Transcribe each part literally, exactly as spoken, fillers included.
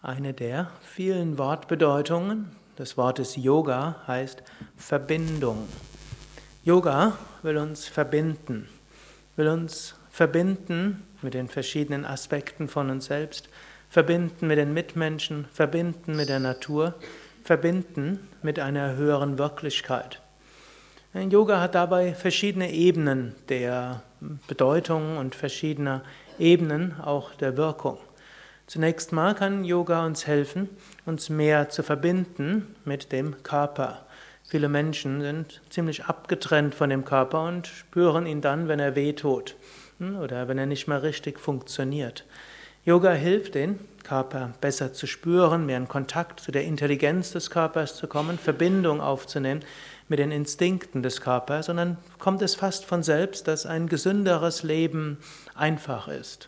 Eine der vielen Wortbedeutungen des Wortes Yoga heißt Verbindung. Yoga will uns verbinden, will uns verbinden mit den verschiedenen Aspekten von uns selbst, verbinden mit den Mitmenschen, verbinden mit der Natur, verbinden mit einer höheren Wirklichkeit. Yoga hat dabei verschiedene Ebenen der Bedeutung und verschiedene Ebenen auch der Wirkung. Zunächst mal kann Yoga uns helfen, uns mehr zu verbinden mit dem Körper. Viele Menschen sind ziemlich abgetrennt von dem Körper und spüren ihn dann, wenn er wehtut oder wenn er nicht mehr richtig funktioniert. Yoga hilft, den Körper besser zu spüren, mehr in Kontakt zu der Intelligenz des Körpers zu kommen, Verbindung aufzunehmen mit den Instinkten des Körpers, und dann kommt es fast von selbst, dass ein gesünderes Leben einfach ist.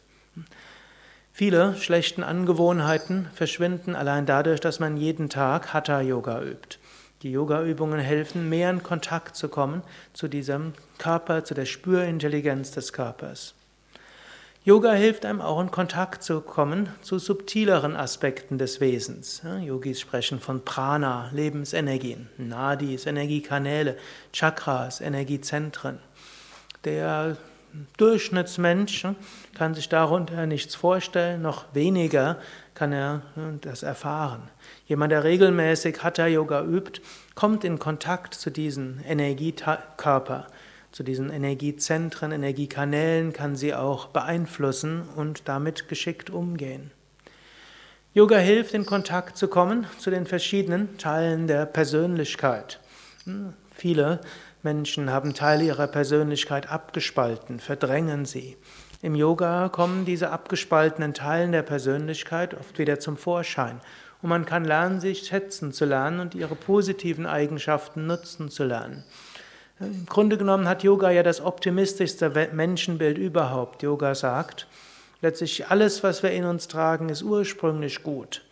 Viele schlechten Angewohnheiten verschwinden allein dadurch, dass man jeden Tag Hatha-Yoga übt. Die Yoga-Übungen helfen, mehr in Kontakt zu kommen zu diesem Körper, zu der Spürintelligenz des Körpers. Yoga hilft einem auch in Kontakt zu kommen zu subtileren Aspekten des Wesens. Yogis sprechen von Prana, Lebensenergien, Nadis, Energiekanäle, Chakras, Energiezentren. Der Durchschnittsmensch kann sich darunter nichts vorstellen, noch weniger kann er das erfahren. Jemand, der regelmäßig Hatha-Yoga übt, kommt in Kontakt zu diesen Energiekörper, zu diesen Energiezentren, Energiekanälen, kann sie auch beeinflussen und damit geschickt umgehen. Yoga hilft, in Kontakt zu kommen zu den verschiedenen Teilen der Persönlichkeit. Viele Menschen haben Teile ihrer Persönlichkeit abgespalten, verdrängen sie. Im Yoga kommen diese abgespaltenen Teilen der Persönlichkeit oft wieder zum Vorschein. Und man kann lernen, sich schätzen zu lernen und ihre positiven Eigenschaften nutzen zu lernen. Im Grunde genommen hat Yoga ja das optimistischste Menschenbild überhaupt. Yoga sagt, letztlich alles, was wir in uns tragen, ist ursprünglich gut.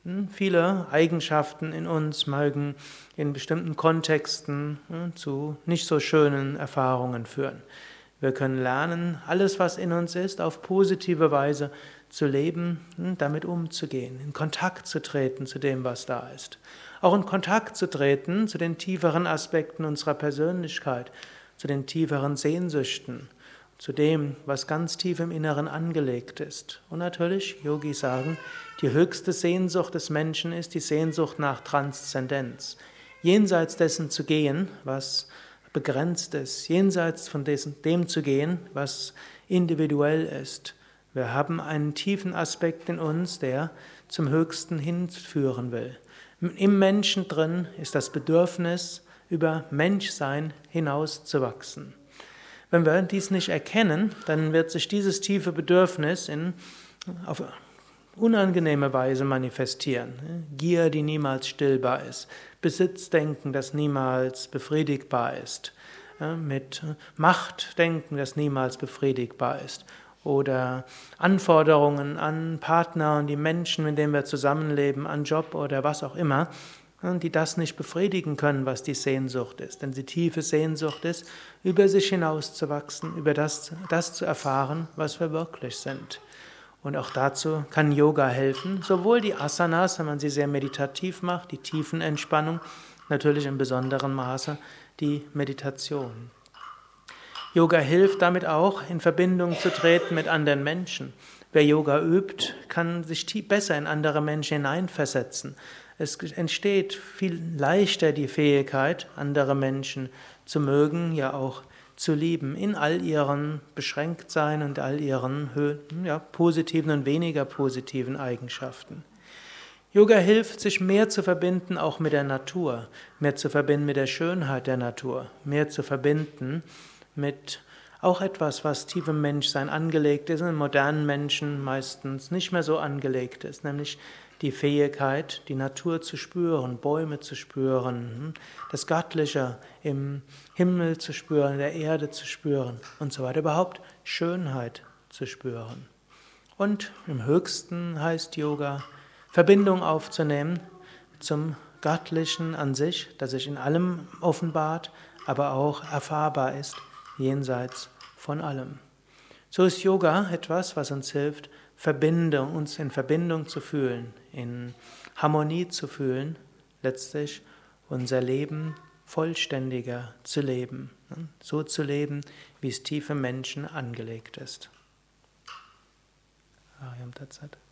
Viele Eigenschaften in uns mögen in bestimmten Kontexten zu nicht so schönen Erfahrungen führen. Wir können lernen, alles, was in uns ist, auf positive Weise zu leben, damit umzugehen, in Kontakt zu treten zu dem, was da ist. Auch in Kontakt zu treten zu den tieferen Aspekten unserer Persönlichkeit, zu den tieferen Sehnsüchten, zu dem, was ganz tief im Inneren angelegt ist. Und natürlich, Yogis sagen, die höchste Sehnsucht des Menschen ist die Sehnsucht nach Transzendenz. Jenseits dessen zu gehen, was begrenzt ist, jenseits von dessen, dem zu gehen, was individuell ist. Wir haben einen tiefen Aspekt in uns, der zum Höchsten hinführen will. Im Menschen drin ist das Bedürfnis, über Menschsein hinauszuwachsen. Wenn wir dies nicht erkennen, dann wird sich dieses tiefe Bedürfnis in, auf unangenehme Weise manifestieren. Gier, die niemals stillbar ist. Besitzdenken, das niemals befriedigbar ist. Mit Machtdenken, das niemals befriedigbar ist. Oder Anforderungen an Partner und die Menschen, mit denen wir zusammenleben, an Job oder was auch immer, die das nicht befriedigen können, was die Sehnsucht ist. Denn die tiefe Sehnsucht ist, über sich hinauszuwachsen, über das, das zu erfahren, was wir wirklich sind. Und auch dazu kann Yoga helfen, sowohl die Asanas, wenn man sie sehr meditativ macht, die Tiefenentspannung, natürlich in besonderem Maße die Meditation. Yoga hilft damit auch, in Verbindung zu treten mit anderen Menschen. Wer Yoga übt, kann sich besser in andere Menschen hineinversetzen. Es entsteht viel leichter die Fähigkeit, andere Menschen zu mögen, ja auch zu lieben, in all ihren Beschränktsein und all ihren ja, positiven und weniger positiven Eigenschaften. Yoga hilft, sich mehr zu verbinden, auch mit der Natur, mehr zu verbinden mit der Schönheit der Natur, mehr zu verbinden mit auch etwas, was tief im Menschsein angelegt ist, und im modernen Menschen meistens nicht mehr so angelegt ist, nämlich die Fähigkeit, die Natur zu spüren, Bäume zu spüren, das Göttliche im Himmel zu spüren, in der Erde zu spüren und so weiter, überhaupt Schönheit zu spüren. Und im Höchsten heißt Yoga, Verbindung aufzunehmen zum Göttlichen an sich, das sich in allem offenbart, aber auch erfahrbar ist, jenseits von allem. So ist Yoga etwas, was uns hilft, Verbindung, uns in Verbindung zu fühlen, in Harmonie zu fühlen, letztlich unser Leben vollständiger zu leben, so zu leben, wie es tief im Menschen angelegt ist. Ariam Tat Sat.